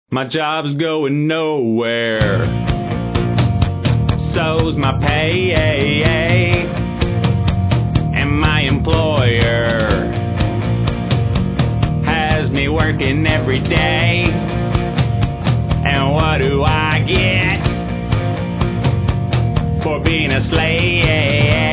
My job's going nowhere. So's my pay. And my employer has me working every day. And what do I get for being a slave?